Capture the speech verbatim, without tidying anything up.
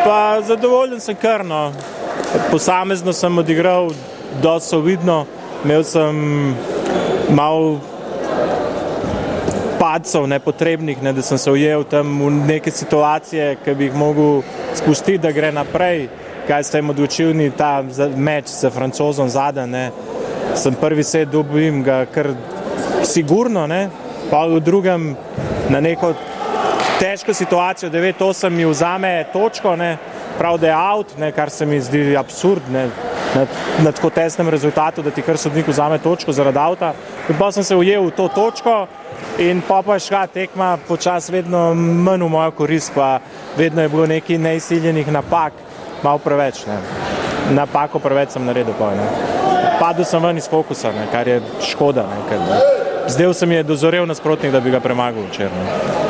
Pa zadovoljen sem kar, no. Posamezno sem odigral dosti solidno, imel sem malo padcev nepotrebnih, ne, da sem se ujel tam v neke situacije, ki bi jih mogel spustiti, da gre naprej, kaj s tem odločilni ta meč s Francozom zadaj, ne. Sem prvi set dobim ga kar sigurno, ne, pa v drugem na neko težko situacijo, devet osem mi vzame točko, ne, prav da je out, ne, kar se mi zdi absurd, ne, na, na tako tesnem rezultatu, da ti kar sodnik vzame točko zaradi outa. In pa sem se ujel v to točko in pa pa je šla tekma počas vedno manj v mojo korist, pa vedno je bilo nekaj neizsiljenih napak, malo preveč, ne. Napako preveč sem naredil, pa, ne. Padel sem ven iz fokusa, ne, kar je škoda, ne, ker zdel se mi je dozorel nasprotnik, da bi ga premagal včeraj, ne.